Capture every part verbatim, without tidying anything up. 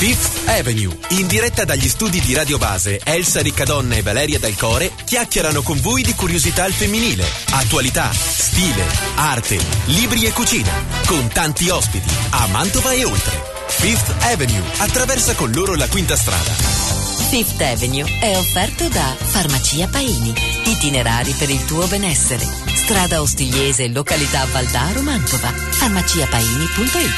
Fifth Avenue, in diretta dagli studi di Radio Base, Elsa Riccadonna e Valeria Dal Core chiacchierano con voi di curiosità al femminile, attualità, stile, arte, libri e cucina, con tanti ospiti a Mantova e oltre. Fifth Avenue attraversa con loro la quinta strada. Fifth Avenue è offerto da Farmacia Paini, itinerari per il tuo benessere. Strada Ostigliese, località Valdaro, Mantova. farmacia paini punto it.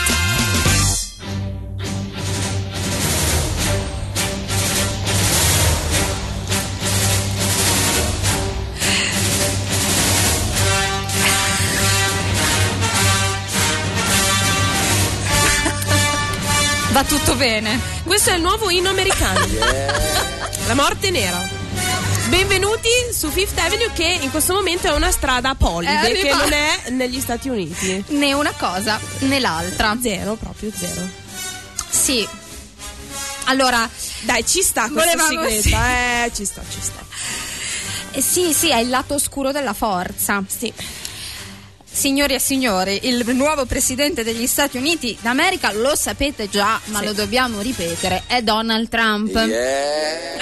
Va tutto bene. Questo è il nuovo inno americano. Yeah. La morte nera. Benvenuti su Fifth Avenue, che in questo momento è una strada polide, che non è negli Stati Uniti. Né una cosa né l'altra. Zero, proprio zero. Sì. Allora, dai, ci sta questa volevamo, sigletta. Sì. Eh, ci sta, ci sta. Eh, sì, sì, è il lato oscuro della forza. Sì. Signori e signori, il nuovo presidente degli Stati Uniti d'America, lo sapete già, ma sì, lo dobbiamo ripetere, è Donald Trump. Yeah.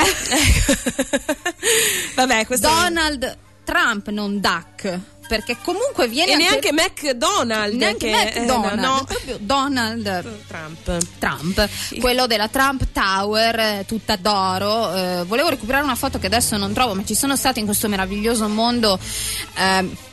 Vabbè, questo Donald è... Trump, non Duck, perché comunque viene e anche... neanche McDonald, neanche che McDonald, eh, no, no. proprio Donald Trump. Trump, sì, quello della Trump Tower, tutta d'oro. Eh, volevo recuperare una foto che adesso non trovo, ma ci sono stati in questo meraviglioso mondo eh,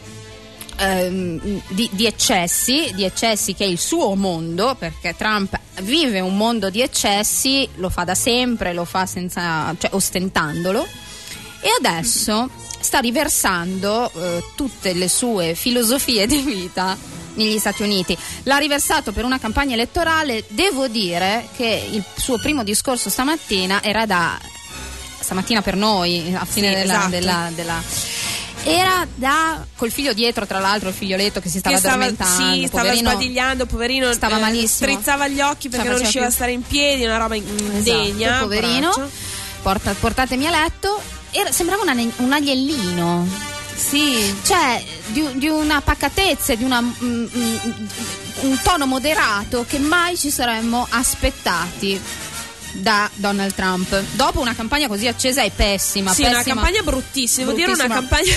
Di, di eccessi, di eccessi che è il suo mondo, perché Trump vive un mondo di eccessi, lo fa da sempre, lo fa senza, cioè ostentandolo, e adesso sta riversando eh, tutte le sue filosofie di vita negli Stati Uniti. L'ha riversato per una campagna elettorale. Devo dire che il suo primo discorso stamattina era da stamattina per noi, a fine sì, della, esatto. della, della era da col figlio dietro, tra l'altro il figlioletto che si stava, che stava addormentando, sì, stava poverino, sbadigliando, poverino, stava eh, malissimo, strizzava gli occhi perché non riusciva più... a stare in piedi, una roba indegna, esatto, poverino. Porta, portatemi a letto. Era, sembrava una, un agnellino, sì, cioè di, di una pacatezza, di una, mm, mm, un tono moderato che mai ci saremmo aspettati da Donald Trump dopo una campagna così accesa e pessima. Sì, pessima, una campagna bruttissima, devo dire una campagna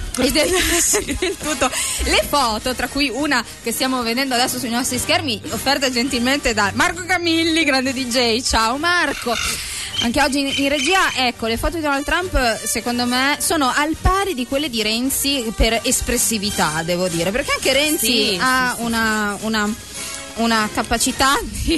il tutto. Le foto, tra cui una che stiamo vedendo adesso sui nostri schermi, offerta gentilmente da Marco Camilli, grande D J. Ciao Marco. Anche oggi in, in regia, ecco, le foto di Donald Trump secondo me sono al pari di quelle di Renzi per espressività, devo dire, perché anche Renzi sì, ha sì, sì. una una una capacità di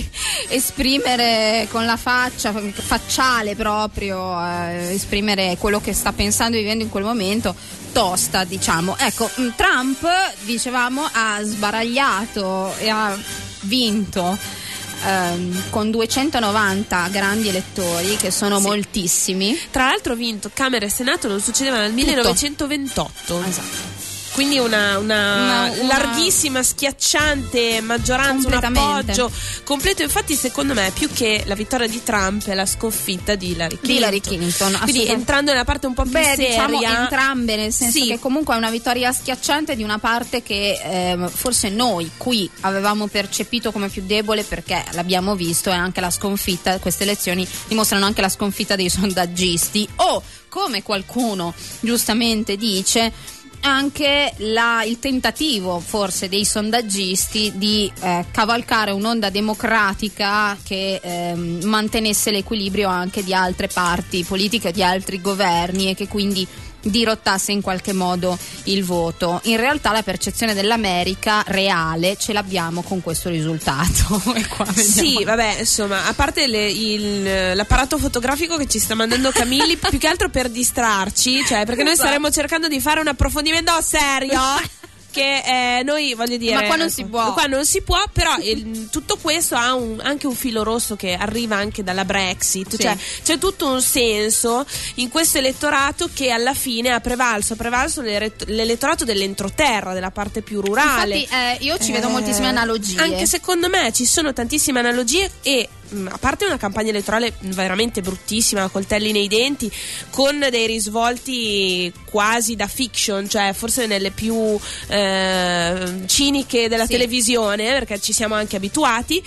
esprimere con la faccia facciale proprio, eh, esprimere quello che sta pensando e vivendo in quel momento, tosta, diciamo. Ecco, Trump, dicevamo, ha sbaragliato e ha vinto ehm, con duecentonovanta grandi elettori, che sono sì, moltissimi. Tra l'altro ha vinto Camera e Senato, non succedeva nel Tutto. millenovecentoventotto. Esatto. Quindi una, una, una, una larghissima, schiacciante maggioranza, un appoggio completo. Infatti, secondo me, più che la vittoria di Trump è la sconfitta di Hillary Clinton. Di Hillary Clinton. Quindi entrando nella parte un po' più Beh, seria, diciamo entrambe, nel senso sì, che comunque è una vittoria schiacciante di una parte che eh, forse noi qui avevamo percepito come più debole, perché l'abbiamo visto, e anche la sconfitta. Queste elezioni dimostrano anche la sconfitta dei sondaggisti, o come qualcuno giustamente dice, anche la, il tentativo forse dei sondaggisti di eh, cavalcare un'onda democratica che eh, mantenesse l'equilibrio anche di altre parti politiche, di altri governi, e che quindi dirottasse in qualche modo il voto. In realtà la percezione dell'America reale ce l'abbiamo con questo risultato. E qua sì, vabbè, insomma, a parte le, il, l'apparato fotografico che ci sta mandando Camilli, più che altro per distrarci, cioè perché noi staremmo cercando di fare un approfondimento serio che eh, noi, voglio dire, ma qua non si può, qua non si può, però il, tutto questo ha un, anche un filo rosso che arriva anche dalla Brexit, sì, cioè c'è tutto un senso in questo elettorato che alla fine ha prevalso, ha prevalso l'elettorato dell'entroterra, della parte più rurale. Infatti eh, io ci vedo eh, moltissime analogie. Anche secondo me ci sono tantissime analogie, e a parte una campagna elettorale veramente bruttissima, coltelli nei denti, con dei risvolti quasi da fiction, cioè forse nelle più eh, ciniche della sì. televisione, perché ci siamo anche abituati.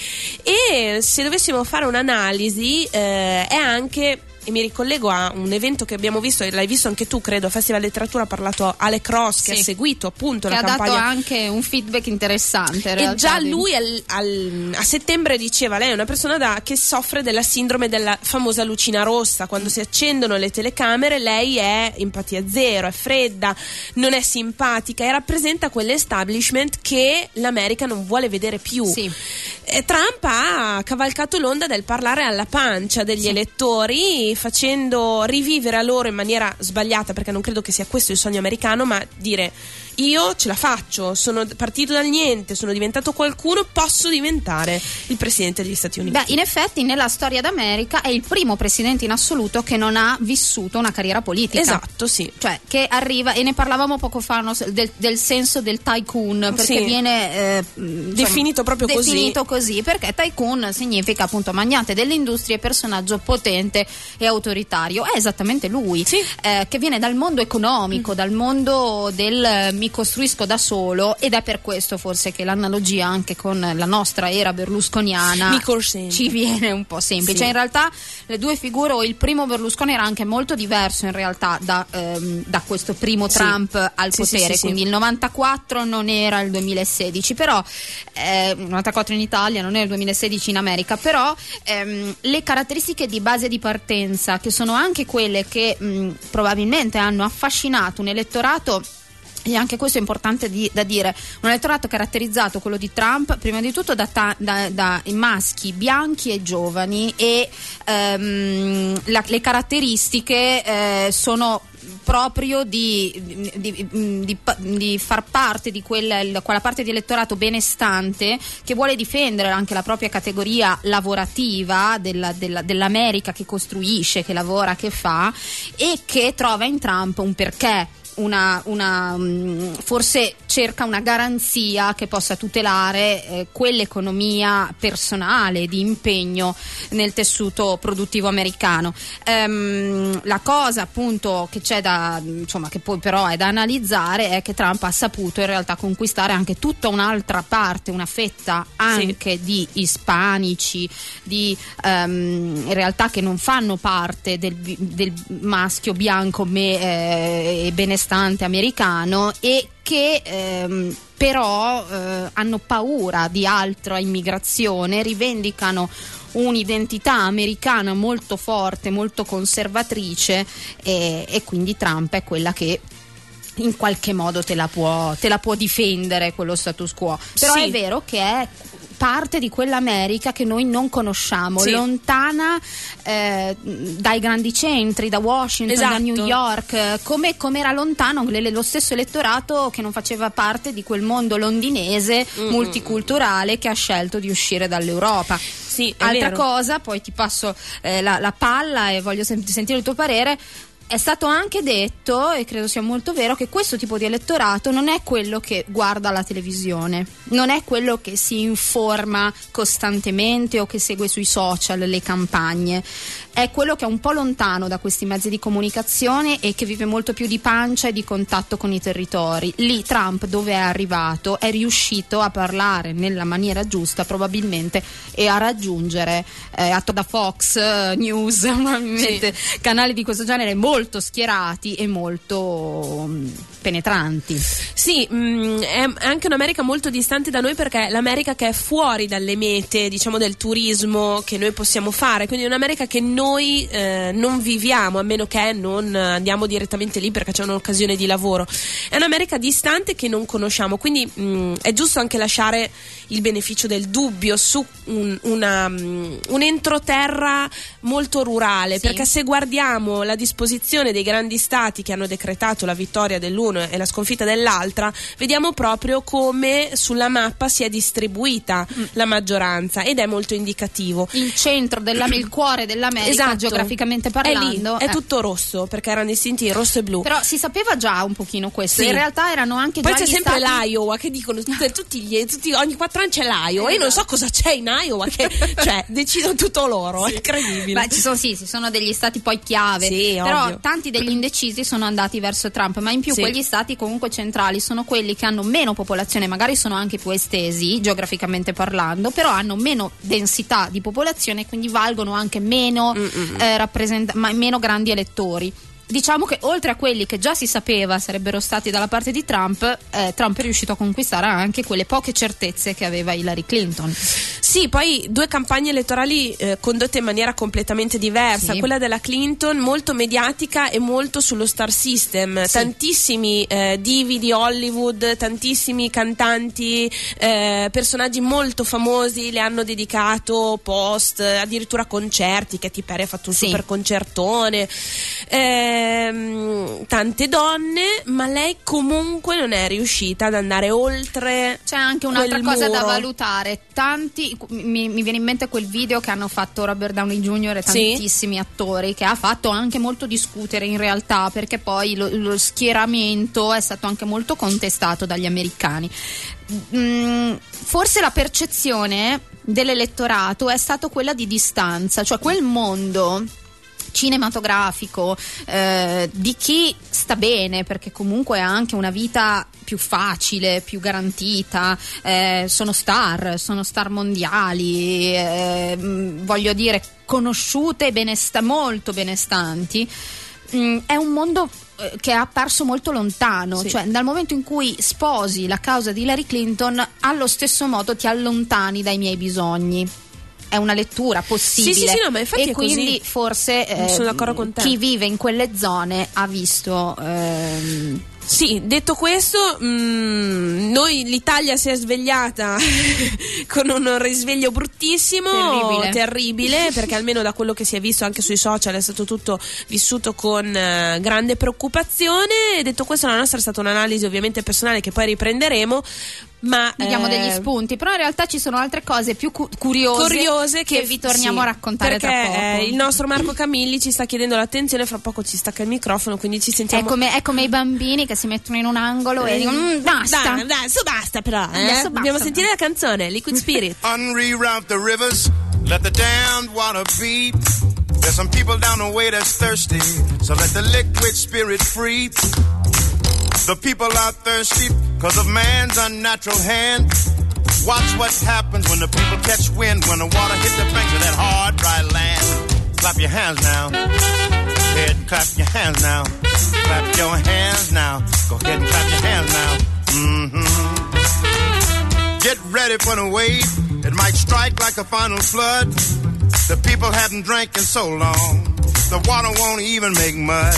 E se dovessimo fare un'analisi eh, è anche, e mi ricollego a un evento che abbiamo visto, e l'hai visto anche tu credo, Festival Letteratura, ha parlato Ale Cross, che sì. ha seguito appunto che la ha campagna, ha dato anche un feedback interessante, e già lui al, al, a settembre diceva, lei è una persona da, che soffre della sindrome della famosa lucina rossa, quando mm. si accendono le telecamere lei è empatia zero, è fredda, non è simpatica e rappresenta quell'establishment che l'America non vuole vedere più. sì. E Trump ha cavalcato l'onda del parlare alla pancia degli sì. elettori, facendo rivivere a loro in maniera sbagliata, perché non credo che sia questo il sogno americano, ma dire: io ce la faccio, sono partito dal niente, sono diventato qualcuno, posso diventare il presidente degli Stati Uniti. Beh, in effetti nella storia d'America è il primo presidente in assoluto che non ha vissuto una carriera politica. Esatto, sì. Cioè che arriva, e ne parlavamo poco fa, no, del, del senso del tycoon, perché sì. viene eh, definito proprio definito così. così, perché tycoon significa appunto magnate delle industrie, personaggio potente e autoritario. È esattamente lui, sì. eh, che viene dal mondo economico, mm. dal mondo del mi costruisco da solo, ed è per questo forse che l'analogia anche con la nostra era berlusconiana ci viene un po' semplice. Sì. In realtà le due figure, o il primo Berlusconi era anche molto diverso in realtà da, ehm, da questo primo Trump sì. al sì, potere, sì, quindi sì. il novantaquattro non era il duemilasedici, però eh, novantaquattro in Italia, non era il duemilasedici in America, però ehm, le caratteristiche di base di partenza, che sono anche quelle che mh, probabilmente hanno affascinato un elettorato. E anche questo è importante di, da dire, un elettorato caratterizzato, quello di Trump, prima di tutto da, ta, da, da maschi bianchi e giovani, e ehm, la, le caratteristiche eh, sono proprio di, di, di, di, di far parte di quella, quella parte di elettorato benestante che vuole difendere anche la propria categoria lavorativa della, della, dell'America, che costruisce, che lavora, che fa, e che trova in Trump un perché. Una, una forse cerca una garanzia che possa tutelare eh, quell'economia personale di impegno nel tessuto produttivo americano. Ehm, la cosa appunto che c'è da, insomma, che poi però è da analizzare, è che Trump ha saputo in realtà conquistare anche tutta un'altra parte, una fetta anche sì. di ispanici, di um, in realtà che non fanno parte del, del maschio bianco me, eh, e benestante americano, e che ehm, però eh, hanno paura di altra immigrazione, rivendicano un'identità americana molto forte, molto conservatrice, e, e quindi Trump è quella che in qualche modo te la può, te la può difendere, quello status quo. Però sì. è vero che è parte di quell'America che noi non conosciamo, sì. lontana eh, dai grandi centri, da Washington, esatto. da New York, come, come era lontano lo stesso elettorato che non faceva parte di quel mondo londinese mm-hmm. multiculturale che ha scelto di uscire dall'Europa. Sì, altra vero. cosa, poi ti passo eh, la, la palla e voglio sen- sentire il tuo parere. È stato anche detto, e credo sia molto vero, che questo tipo di elettorato non è quello che guarda la televisione, non è quello che si informa costantemente o che segue sui social le campagne, è quello che è un po' lontano da questi mezzi di comunicazione e che vive molto più di pancia e di contatto con i territori. Lì Trump, dove è arrivato, è riuscito a parlare nella maniera giusta probabilmente e a raggiungere eh, atto da Fox News, probabilmente sì. canali di questo genere molto molto schierati e molto mh, penetranti. Sì, mh, è anche un'America molto distante da noi, perché l'America che è fuori dalle mete, diciamo, del turismo che noi possiamo fare, quindi è un'America che noi eh, non viviamo, a meno che non andiamo direttamente lì perché c'è un'occasione di lavoro. È un'America distante che non conosciamo, quindi mh, è giusto anche lasciare il beneficio del dubbio su un, una, um, un entroterra molto rurale, sì. perché se guardiamo la disposizione dei grandi stati che hanno decretato la vittoria dell'uno uno e la sconfitta dell'altra, vediamo proprio come sulla mappa si è distribuita mm. la maggioranza, ed è molto indicativo. Il centro dell'America, il cuore dell'America, esatto, geograficamente parlando, è, lì, è eh. tutto rosso, perché erano distinti rosso e blu. Però si sapeva già un pochino questo, sì. in realtà erano anche poi già c'è gli sempre stati... l'Iowa che dicono tutti, tutti gli, tutti, ogni quattro anni c'è l'Iowa, io non so cosa c'è in Iowa che cioè decidono tutto loro, sì. È incredibile. Beh, ci sono sì, ci sono degli stati poi chiave, sì, però ovvio. Tanti degli indecisi sono andati verso Trump, ma in più sì. quegli stati comunque centrali sono quelli che hanno meno popolazione, magari sono anche più estesi geograficamente parlando, però hanno meno densità di popolazione, quindi valgono anche meno eh, rappresent- ma meno grandi elettori. Diciamo che oltre a quelli che già si sapeva sarebbero stati dalla parte di Trump, eh, Trump è riuscito a conquistare anche quelle poche certezze che aveva Hillary Clinton. Sì, poi due campagne elettorali eh, condotte in maniera completamente diversa. Sì. Quella della Clinton molto mediatica e molto sullo star system, sì. Tantissimi eh, divi di Hollywood, tantissimi cantanti, eh, personaggi molto famosi le hanno dedicato post, addirittura concerti. Katy Perry ha fatto un sì. super concertone, eh, tante donne, ma lei comunque non è riuscita ad andare oltre. C'è anche un'altra cosa muro. da valutare. Tanti, mi, mi viene in mente quel video che hanno fatto Robert Downey junior e tantissimi sì. attori, che ha fatto anche molto discutere in realtà, perché poi lo, lo schieramento è stato anche molto contestato dagli americani. Mm, forse la percezione dell'elettorato è stata quella di distanza, cioè quel mondo cinematografico eh, di chi sta bene, perché comunque ha anche una vita più facile, più garantita, eh, sono star, sono star mondiali, eh, voglio dire conosciute, benesta- molto benestanti. Mm, è un mondo eh, che è apparso molto lontano, sì. Cioè dal momento in cui sposi la causa di Hillary Clinton, allo stesso modo ti allontani dai miei bisogni. È una lettura possibile, sì, sì, sì, no, ma infatti e è quindi così. Forse eh, sono d'accordo con te. Chi vive in quelle zone ha visto ehm... Sì, detto questo, mh, noi l'Italia si è svegliata con un risveglio bruttissimo, terribile. terribile, perché almeno da quello che si è visto anche sui social è stato tutto vissuto con uh, grande preoccupazione. E detto questo, la nostra è stata un'analisi ovviamente personale che poi riprenderemo, ma vi diamo eh, degli spunti, però in realtà ci sono altre cose più cu- curiose, curiose che, che vi torniamo sì, a raccontare perché tra poco. Eh, il nostro Marco Camilli ci sta chiedendo l'attenzione, fra poco ci stacca il microfono, quindi ci sentiamo. È come, è come i bambini che si mettono in un angolo e dicono mm, basta. Dai, dai, su basta però. Eh? Adesso basta. Dobbiamo sentire la canzone Liquid Spirit. Unreroute the rivers, let the damned water be. There's some people down the way that's thirsty, so let the liquid spirit free. The people are thirsty because of man's unnatural hand. Watch what happens when the people catch wind, when the water hits the banks of that hard, dry land. Clap your hands now. Go ahead and clap your hands now. Clap your hands now. Go ahead and clap your hands now. Mm-hmm. Get ready for the wave. It might strike like a final flood. The people haven't drank in so long. The water won't even make mud.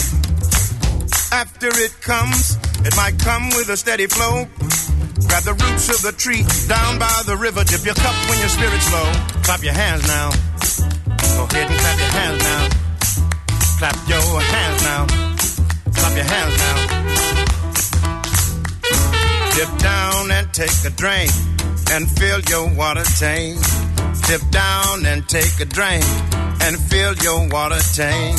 After it comes, it might come with a steady flow. Grab the roots of the tree down by the river. Dip your cup when your spirit's low. Clap your hands now. Go ahead and clap your hands now. Clap your hands now. Clap your hands now. Dip down and take a drink and fill your water tank. Dip down and take a drink and fill your water tank.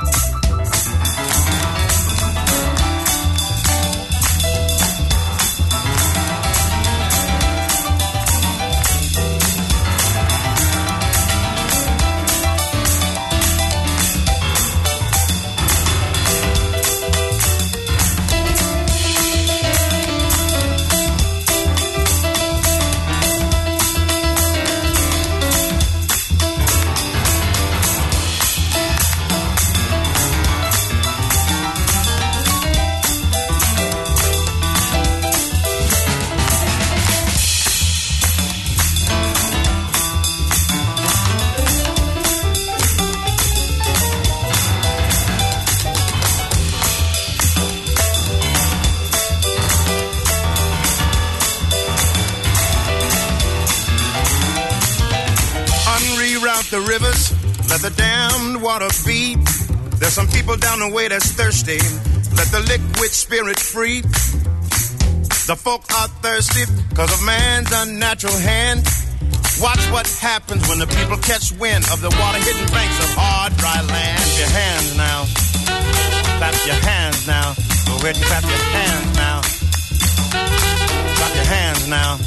The rivers, let the damned water beat. There's some people down the way that's thirsty. let the liquid spirit free. The folk are thirsty because of man's unnatural hand. Watch what happens when the people catch wind of the water-hidden banks of hard, dry land. Clap your hands now. Clap your hands now. Go ahead and clap your hands now. Clap your hands now.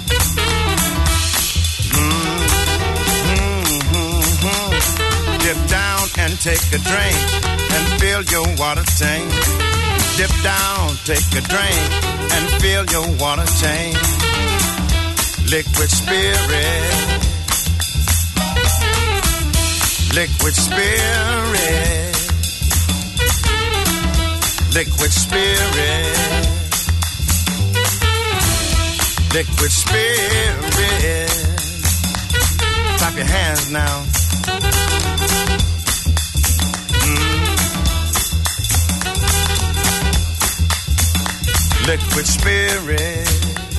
Mm-hmm. Dip down and take a drink and fill your water tank. Dip down, take a drink and fill your water tank. Liquid spirit, liquid spirit, liquid spirit, liquid spirit. Clap your hands now. Mm. Liquid spirit.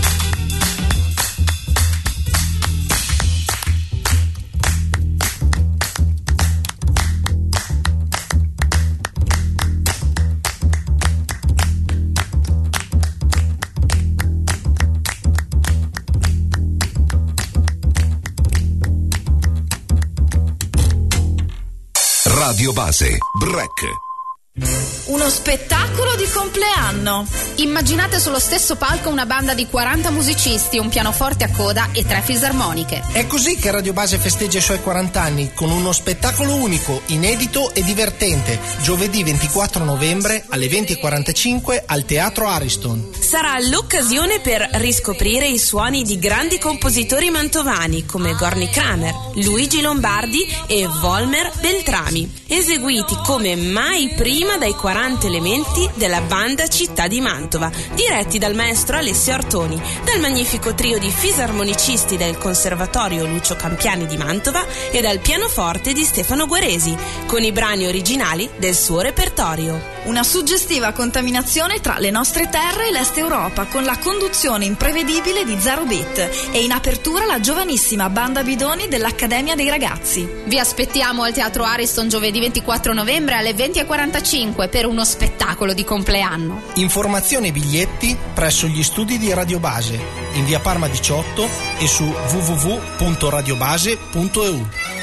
Radio Base, Break. Uno spettacolo di compleanno. Immaginate sullo stesso palco una banda di quaranta musicisti, un pianoforte a coda e tre fisarmoniche. È così che Radio Base festeggia i suoi quaranta anni, con uno spettacolo unico, inedito e divertente, giovedì ventiquattro novembre alle venti e quarantacinque al Teatro Ariston. Sarà l'occasione per riscoprire i suoni di grandi compositori mantovani come Gorny Kramer, Luigi Lombardi e Volmer Beltrami, eseguiti come mai prima dai quaranta elementi della banda Città di Mantova, diretti dal maestro Alessio Artoni, dal magnifico trio di fisarmonicisti del Conservatorio Lucio Campiani di Mantova e dal pianoforte di Stefano Guaresi, con i brani originali del suo repertorio. Una suggestiva contaminazione tra le nostre terre e l'Est Europa, con la conduzione imprevedibile di Zero Beat e in apertura la giovanissima banda Bidoni dell'Accademia dei Ragazzi. Vi aspettiamo al Teatro Ariston giovedì ventiquattro novembre alle venti e quarantacinque per uno spettacolo di compleanno. Informazioni e biglietti presso gli studi di Radio Base in via Parma diciotto e su w w w punto radiobase punto e u.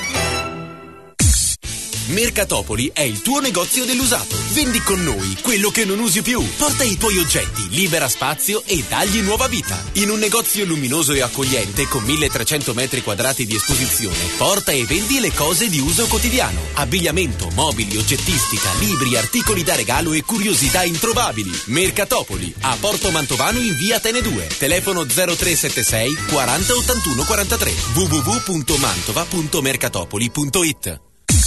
Mercatopoli è il tuo negozio dell'usato. Vendi con noi quello che non usi più. Porta i tuoi oggetti, libera spazio e dagli nuova vita. In un negozio luminoso e accogliente con milletrecento metri quadrati di esposizione, porta e vendi le cose di uso quotidiano. Abbigliamento, mobili, oggettistica, libri, articoli da regalo e curiosità introvabili. Mercatopoli, a Porto Mantovano in via Atene due. Telefono zero tre sette sei quaranta ottantuno quarantatré. w w w punto mantova punto mercatopoli punto it.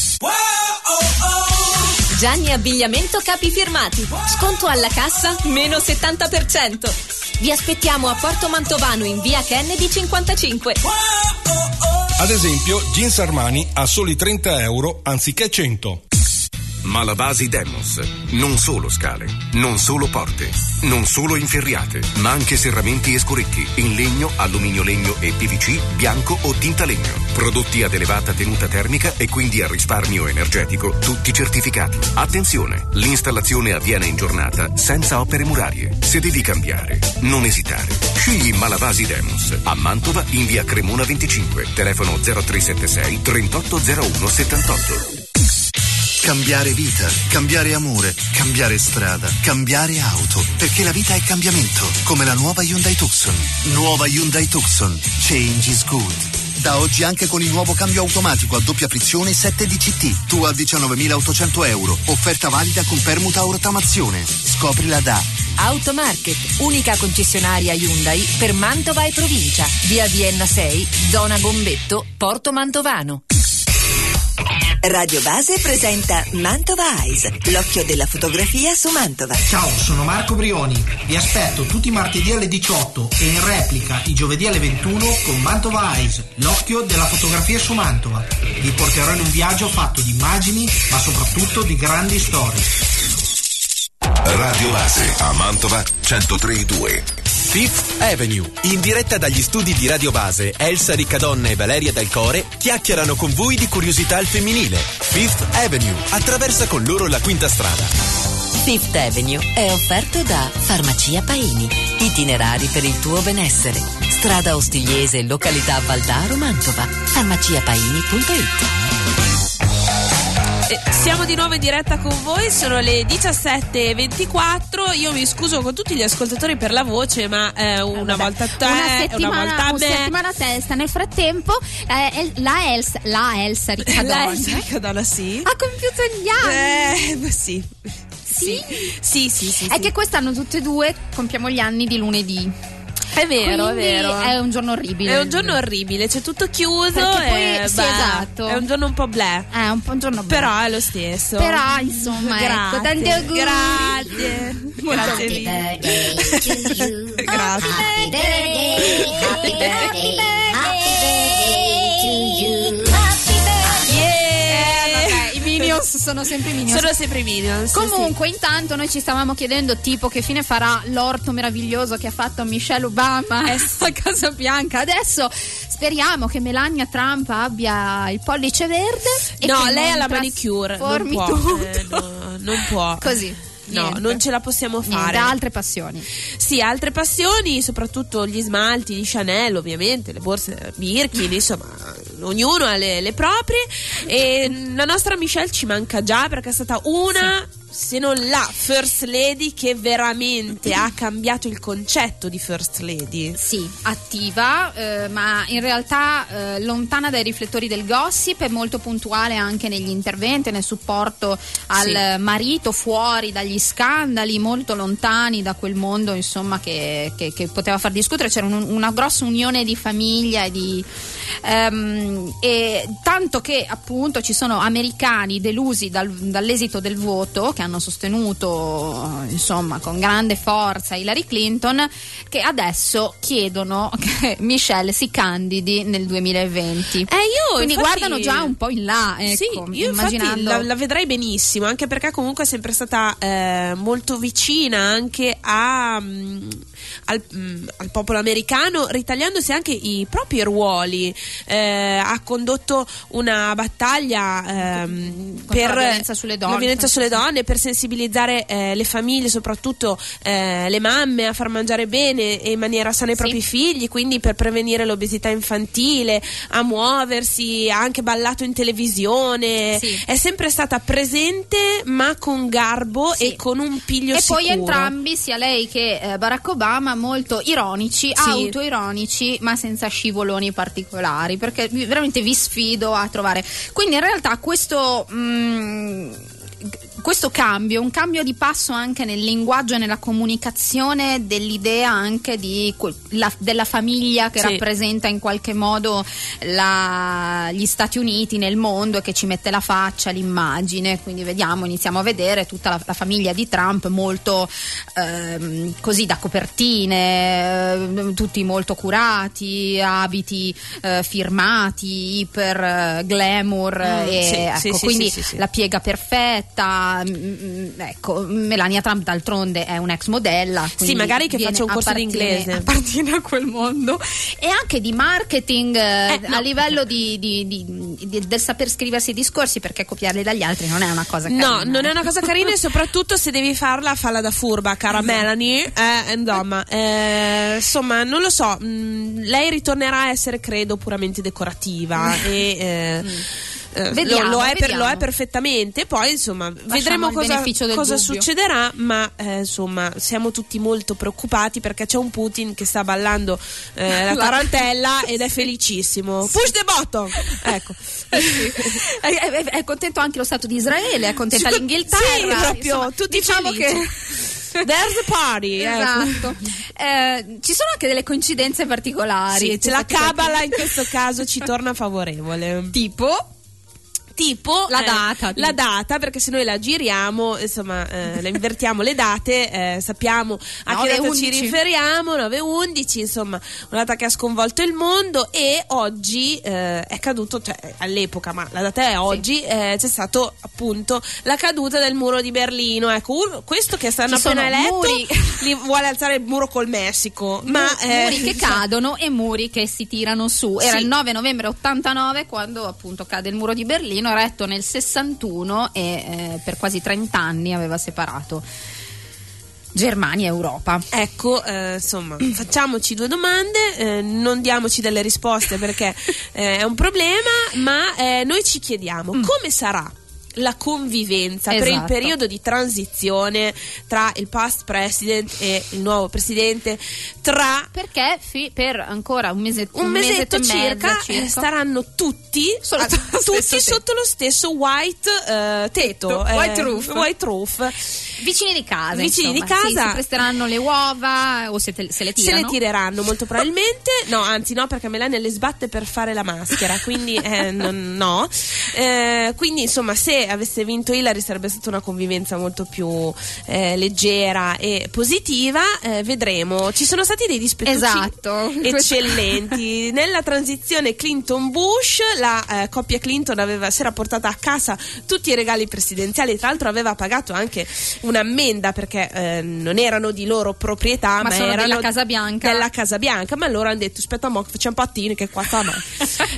Gianni Abbigliamento Capi Firmati. Sconto alla cassa meno settanta per cento. Vi aspettiamo a Porto Mantovano in via Kennedy cinquantacinque. Ad esempio, jeans Armani a soli trenta euro anziché cento. Malavasi Demos. Non solo scale, non solo porte, non solo inferriate, ma anche serramenti e scoretti in legno, alluminio legno e P V C, bianco o tinta legno. Prodotti ad elevata tenuta termica e quindi a risparmio energetico, tutti certificati. Attenzione, l'installazione avviene in giornata senza opere murarie. Se devi cambiare, non esitare. Scegli Malavasi Demos a Mantova in via Cremona venticinque. Telefono zero tre sette sei trentotto zero uno settantotto. Cambiare vita, cambiare amore, cambiare strada, cambiare auto, perché la vita è cambiamento, come la nuova Hyundai Tucson. Nuova Hyundai Tucson, change is good. Da oggi anche con il nuovo cambio automatico a doppia frizione sette D C T, tu a diciannovemilaottocento euro, offerta valida con permuta o rottamazione. Scoprila da Automarket, unica concessionaria Hyundai per Mantova e provincia, via Vienna sei, zona Gombetto, Porto Mantovano. Radio Base presenta Mantova Eyes, l'occhio della fotografia su Mantova. Ciao, sono Marco Brioni. Vi aspetto tutti i martedì alle diciotto e in replica i giovedì alle ventuno con Mantova Eyes, l'occhio della fotografia su Mantova. Vi porterò in un viaggio fatto di immagini, ma soprattutto di grandi storie. Radio Base a Mantova centotré e due. Fifth Avenue, in diretta dagli studi di Radio Base, Elsa Riccadonna e Valeria Del Core chiacchierano con voi di curiosità al femminile. Fifth Avenue attraversa con loro la quinta strada. Fifth Avenue è offerto da Farmacia Paini. Itinerari per il tuo benessere. Strada Ostigliese, località Valdaro, Mantova. farmacia paini punto it. Siamo di nuovo in diretta con voi, sono le diciassette e ventiquattro. Io mi scuso con tutti gli ascoltatori per la voce, ma eh, una Vabbè, volta a te, una settimana, una volta a una me. settimana a testa. Nel frattempo, eh, la Elsa, la Elsa Riccadonna, La Elsa Riccadonna, sì. ha compiuto gli anni. Eh, ma sì. Sì? Sì, sì, sì. È sì. che quest'anno tutte e due compiamo gli anni di lunedì. È vero, Quindi è vero. È un giorno orribile. È un giorno orribile, c'è tutto chiuso. Perché poi, e sì, beh, esatto. È un giorno un po' bleh. È un po' un giorno bleh. Però è lo stesso. Però, insomma, grazie, ecco, tanti auguri. Grazie. Grazie mille. Grazie. Happy birthday, happy birthday, happy birthday to you. Minions sono sempre Minions. Sono sempre Minions. Comunque, sì. intanto noi ci stavamo chiedendo tipo che fine farà l'orto meraviglioso che ha fatto Michelle Obama eh, a Casa Bianca. Adesso speriamo che Melania Trump abbia il pollice verde. E no, che lei ha non la manicure. Non può. Eh, no, non può. Così. No, Niente. non ce la possiamo fare. Niente, altre passioni. Sì, altre passioni, soprattutto gli smalti di Chanel, ovviamente, le borse Birkin, insomma, ognuno ha le, le proprie. E la nostra Michelle ci manca già perché è stata una, sì, se non la First Lady che veramente ha cambiato il concetto di First Lady. Sì, attiva, eh, ma in realtà eh, lontana dai riflettori del gossip, è molto puntuale anche negli interventi, nel supporto al sì. marito, fuori dagli scandali, molto lontani da quel mondo, insomma, che, che, che poteva far discutere. C'era un, una grossa unione di famiglia e di um, e tanto che appunto ci sono americani delusi dal, dall'esito del voto, che hanno sostenuto insomma con grande forza Hillary Clinton, che adesso chiedono che Michelle si candidi nel duemilaventi. Eh, io quindi infatti, guardano già un po' in là, ecco, sì, io immaginando... infatti la, la vedrei benissimo, anche perché comunque è sempre stata eh, molto vicina anche a mh, al, mh, al popolo americano, ritagliandosi anche i propri ruoli. Eh, ha condotto una battaglia ehm, per la violenza sulle donne, la violenza sulle donne, per sensibilizzare eh, le famiglie, soprattutto eh, le mamme, a far mangiare bene e in maniera sana i sì. propri figli, quindi per prevenire l'obesità infantile, a muoversi, ha anche ballato in televisione, sì. è sempre stata presente ma con garbo sì. e con un piglio e sicuro. E poi entrambi, sia lei che eh, Barack Obama, molto ironici, sì. autoironici, ma senza scivoloni particolari, perché veramente vi sfido a trovare. Quindi in realtà questo mh, questo cambio, un cambio di passo anche nel linguaggio e nella comunicazione dell'idea anche di la, della famiglia che sì. rappresenta in qualche modo la, gli Stati Uniti nel mondo e che ci mette la faccia, l'immagine. Quindi vediamo, iniziamo a vedere tutta la, la famiglia di Trump molto ehm, così da copertine, eh, tutti molto curati, abiti eh, firmati, iper eh, glamour, mm, e sì, ecco, sì, quindi sì, sì, sì. la piega perfetta. Ecco, Melania Trump d'altronde è un'ex modella, sì, magari che faccia un corso di inglese, appartiene a quel mondo, e anche di marketing eh, eh, no. a livello di, di, di, di, del saper scriversi i discorsi, perché copiarli dagli altri non è una cosa carina. No, non è una cosa carina, e soprattutto se devi farla, falla da furba, cara Melanie. Eh, insomma, eh, insomma, non lo so, mh, lei ritornerà a essere, credo, puramente decorativa e eh, mm. Eh, vediamo, lo, lo, è per, vediamo. lo è perfettamente. Poi insomma Lasciamo vedremo il cosa, beneficio del cosa dubbio. succederà, ma eh, insomma siamo tutti molto preoccupati perché c'è un Putin che sta ballando eh, la tarantella ed è felicissimo. Push the button, ecco. Sì. È, è, è contento anche lo Stato di Israele, è contenta sì, l'Inghilterra, sì, proprio, insomma, tutti diciamo felici. che there's a party, esatto. Ecco. Eh, ci sono anche delle coincidenze particolari. Sì, c'è la cabala in questo caso ci torna favorevole. Tipo Tipo la eh, data la data, perché se noi la giriamo, insomma, eh, la invertiamo le date, eh, sappiamo a che data ci riferiamo, nove undici, insomma, una data che ha sconvolto il mondo. E oggi eh, è caduto, cioè all'epoca, ma la data è oggi, sì. eh, c'è stato appunto la caduta del muro di Berlino. Ecco, uno, questo che stanno ci appena eletto muri. li vuole alzare il muro col Messico, ma Mur- eh, muri che cadono e muri che si tirano su. Era sì. il nove novembre ottantanove quando appunto cade il muro di Berlino, hanno retto nel sessantuno e eh, per quasi trenta anni aveva separato Germania e Europa. Ecco, eh, insomma, facciamoci due domande, eh, non diamoci delle risposte perché eh, è un problema, ma eh, noi ci chiediamo mm. come sarà la convivenza esatto. per il periodo di transizione tra il past president e il nuovo presidente, tra perché fi- per ancora un mesetto, un, un mesetto, mesetto circa, mezzo, circa staranno tutti Solo a, tutti sotto lo stesso white uh, tetto, tetto eh, white roof, white roof. vicini di casa, vicini insomma. di casa, sì, si presteranno le uova o se, te, se le tirano se le tireranno molto probabilmente no, anzi no, perché Melania le sbatte per fare la maschera, quindi eh, non, no eh, quindi insomma se avesse vinto Hillary sarebbe stata una convivenza molto più eh, leggera e positiva, eh, vedremo. Ci sono stati dei dispettucci esatto. eccellenti nella transizione Clinton-Bush. La eh, coppia Clinton aveva, si era portata a casa tutti i regali presidenziali, tra l'altro aveva pagato anche un'ammenda perché eh, non erano di loro proprietà, ma, ma sono erano della Casa Bianca, della Casa Bianca, ma loro hanno detto aspetta mo' facciamo un pattino che qua sta mai.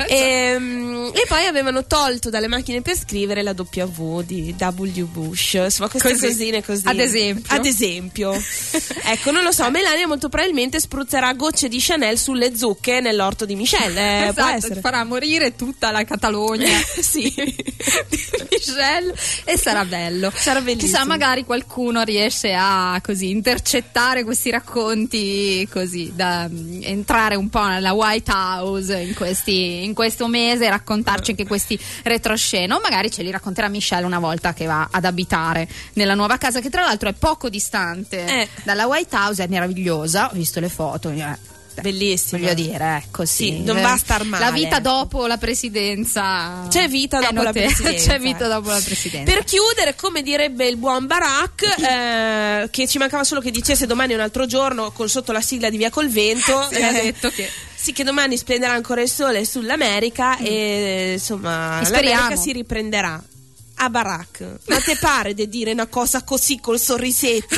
e, e poi avevano tolto dalle macchine per scrivere la W di W. Bush, insomma queste così, cosine così ad esempio ad esempio ecco, non lo so, Melania molto probabilmente spruzzerà gocce di Chanel sulle zucche nell'orto di Michelle, eh, esatto, può essere. farà morire tutta la Catalogna sì. di Michelle e sarà bello, sarà bellissimo. Chissà, magari qualcuno riesce a così intercettare questi racconti, così da um, entrare un po' nella White House in, questi, in questo mese e raccontarci anche questi retroscena, o magari ce li racconterà Michelle una volta che va ad abitare nella nuova casa, che tra l'altro è poco distante eh. dalla White House, è meravigliosa, ho visto le foto, eh. Bellissimo, voglio dire, ecco, sì, sì, non va a star male. La vita dopo la presidenza, c'è vita dopo la presidenza. C'è vita dopo la presidenza. Per chiudere, come direbbe il buon Barack, eh, che ci mancava solo che dicesse domani è un altro giorno con sotto la sigla di Via col Vento, eh, ha detto che sì, che domani splenderà ancora il sole sull'America mm. e insomma e l'America si riprenderà. A Barack, ma te pare di dire una cosa così col sorrisetto?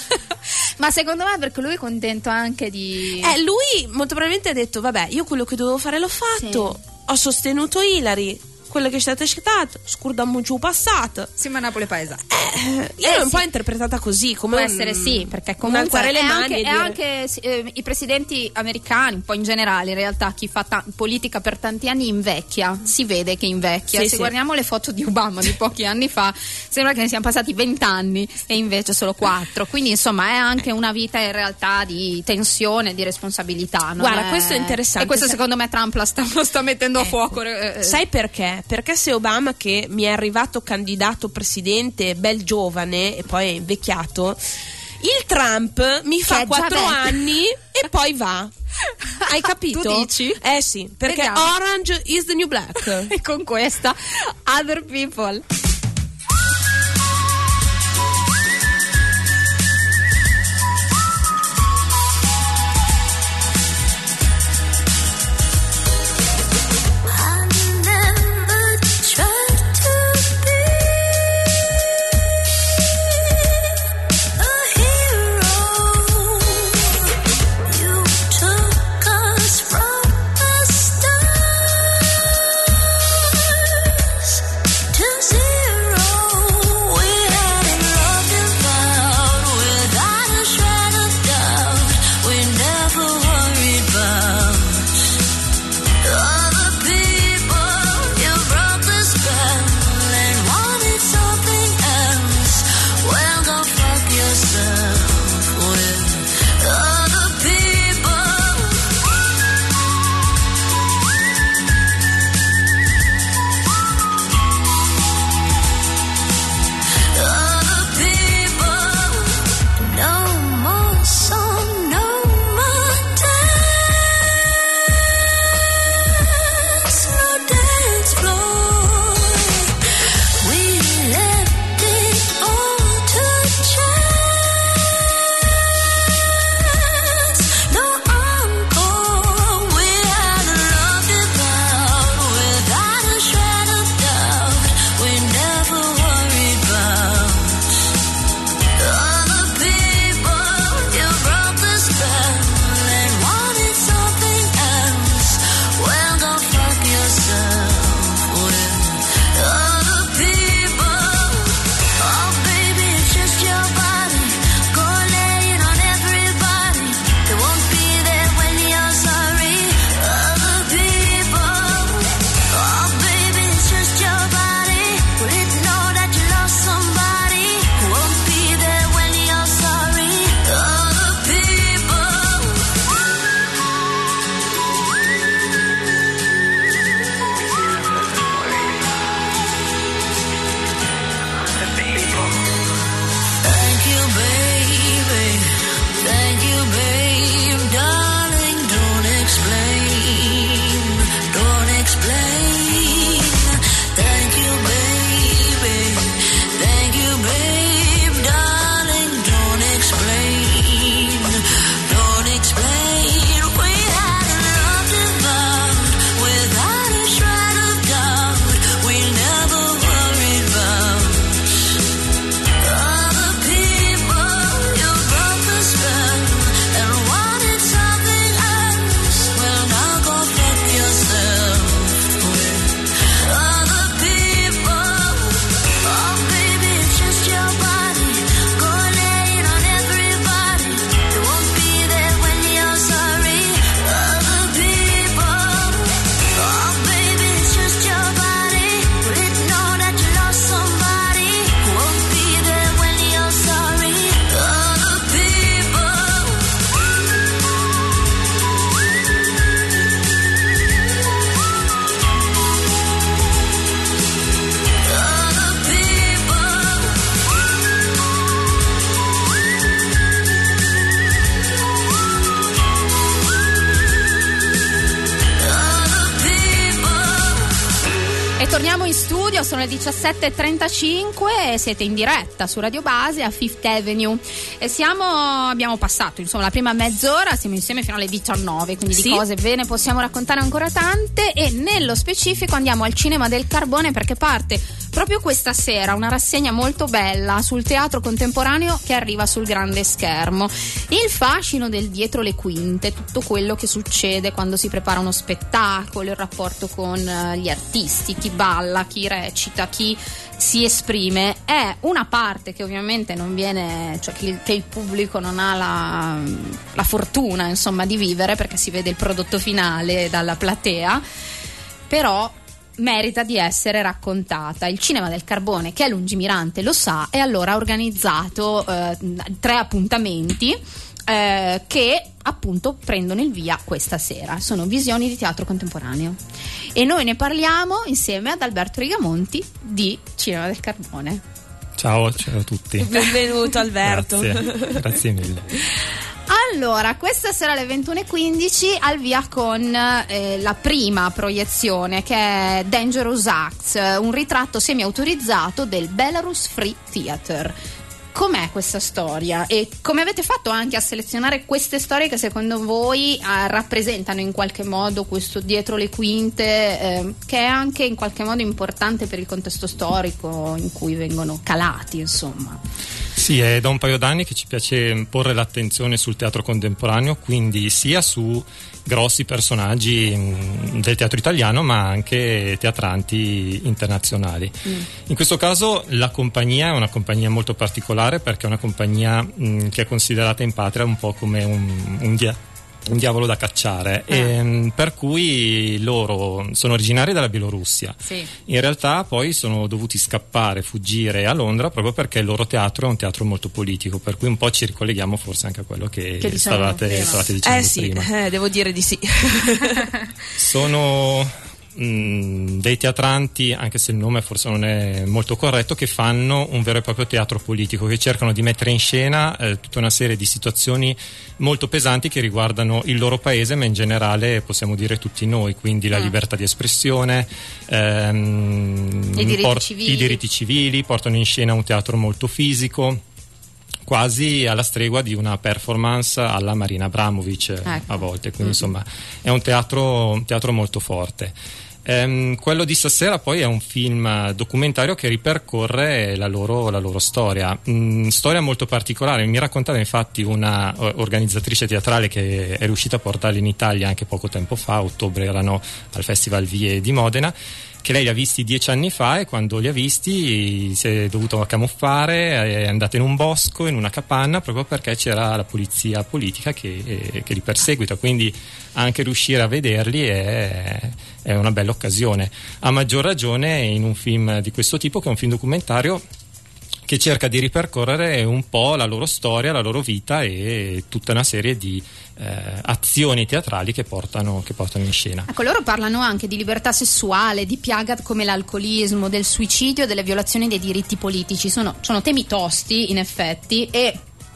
Ma secondo me perché lui è contento anche di... Eh, lui molto probabilmente ha detto vabbè, io quello che dovevo fare l'ho fatto, sì. Ho sostenuto Hillary, quello che è stato scettato, scurdammo giù passato. Sì, ma Napoli paesa. Eh, io eh, l'ho un sì. po' interpretata così, come può un, essere sì, perché comunque è anche, è anche eh, i presidenti americani, un po' in generale, in realtà chi fa ta- politica per tanti anni invecchia, si vede che invecchia. Sì, Se sì. guardiamo le foto di Obama di pochi anni fa, sembra che ne siano passati vent'anni e invece solo quattro. Quindi insomma è anche una vita in realtà di tensione, di responsabilità. Non Guarda, è... questo è interessante. E questo secondo me Trump la sta, lo sta mettendo ecco. a fuoco. Eh, Sai perché? Perché se Obama, che mi è arrivato candidato presidente bel giovane e poi è invecchiato, il Trump mi che fa quattro anni e poi va. Hai capito? Tu dici? Eh sì, perché Vediamo. Orange is the new black. E con questa Other People. To see babe, darling, don't explain, don't explain. Thank you, baby, thank you, babe, darling, don't explain, don't explain. We had a love divine without a shred of doubt. We never worried about other people. You broke the spell and wanted something else. Well, now go fuck yourself with other people. Oh, baby, it's just your body. Go laying on everybody. They won't be there when you're sorry. Other people. Oh, baby, it's just your body. But it know that you lost somebody. Won't be there when you're sorry. Other people. Other E torniamo in studio, sono le diciassette e trentacinque e siete in diretta su Radio Base a Fifth Avenue e siamo, abbiamo passato insomma la prima mezz'ora, siamo insieme fino alle diciannove, quindi Sì. di cose ve ne possiamo raccontare ancora tante e nello specifico andiamo al Cinema del Carbone perché parte proprio questa sera una rassegna molto bella sul teatro contemporaneo che arriva sul grande schermo. Il fascino del dietro le quinte, tutto quello che succede quando si prepara uno spettacolo, il rapporto con eh, gli artisti, chi balla, chi recita, chi si esprime, è una parte che ovviamente non viene, cioè che il, che il pubblico non ha la, la fortuna insomma di vivere perché si vede il prodotto finale dalla platea, però merita di essere raccontata. Il Cinema del Carbone, che è lungimirante, lo sa, e allora ha organizzato eh, tre appuntamenti eh, che appunto prendono il via questa sera. Sono visioni di teatro contemporaneo e noi ne parliamo insieme ad Alberto Rigamonti di Cinema del Carbone. Ciao, ciao a tutti. Benvenuto Alberto. Grazie, grazie mille. Allora, questa sera alle ventuno e quindici al via con eh, la prima proiezione, che è Dangerous Acts, un ritratto semi-autorizzato del Belarus Free Theater. Com'è questa storia e come avete fatto anche a selezionare queste storie che secondo voi eh, rappresentano in qualche modo questo dietro le quinte eh, che è anche in qualche modo importante per il contesto storico in cui vengono calati, insomma? Sì, è da un paio d'anni che ci piace porre l'attenzione sul teatro contemporaneo, quindi sia su grossi personaggi mh, del teatro italiano ma anche teatranti internazionali. Mm. In questo caso la compagnia è una compagnia molto particolare perché è una compagnia mh, che è considerata in patria un po' come un, un dia- un diavolo da cacciare, ah. e, per cui loro sono originari dalla Bielorussia. Sì. In realtà poi sono dovuti scappare, fuggire a Londra proprio perché il loro teatro è un teatro molto politico, per cui un po' ci ricolleghiamo forse anche a quello che, che diciamo stavate, stavate dicendo eh sì, prima. Eh, devo dire di sì. Sono mh, dei teatranti, anche se il nome forse non è molto corretto, che fanno un vero e proprio teatro politico, che cercano di mettere in scena eh, tutta una serie di situazioni molto pesanti che riguardano il loro paese, ma in generale possiamo dire tutti noi, quindi la mm. libertà di espressione, ehm, I, diritti port- civili. i diritti civili, portano in scena un teatro molto fisico, quasi alla stregua di una performance alla Marina Abramovic, ecco, a volte, quindi mm. insomma è un teatro, un teatro molto forte. Ehm, quello di stasera poi è un film documentario che ripercorre la loro, la loro storia, mm, storia molto particolare. Mi raccontava infatti una organizzatrice teatrale che è riuscita a portarli in Italia anche poco tempo fa, a ottobre erano al Festival Vie di Modena, che lei li ha visti dieci anni fa e quando li ha visti si è dovuto camuffare, è andata in un bosco, in una capanna, proprio perché c'era la polizia politica che, che li perseguita, quindi anche riuscire a vederli è, è una bella occasione, a maggior ragione in un film di questo tipo, che è un film documentario che cerca di ripercorrere un po' la loro storia, la loro vita e tutta una serie di eh, azioni teatrali che portano, che portano in scena. Ecco, loro parlano anche di libertà sessuale, di piaghe come l'alcolismo, del suicidio, delle violazioni dei diritti politici. Sono, sono temi tosti in effetti e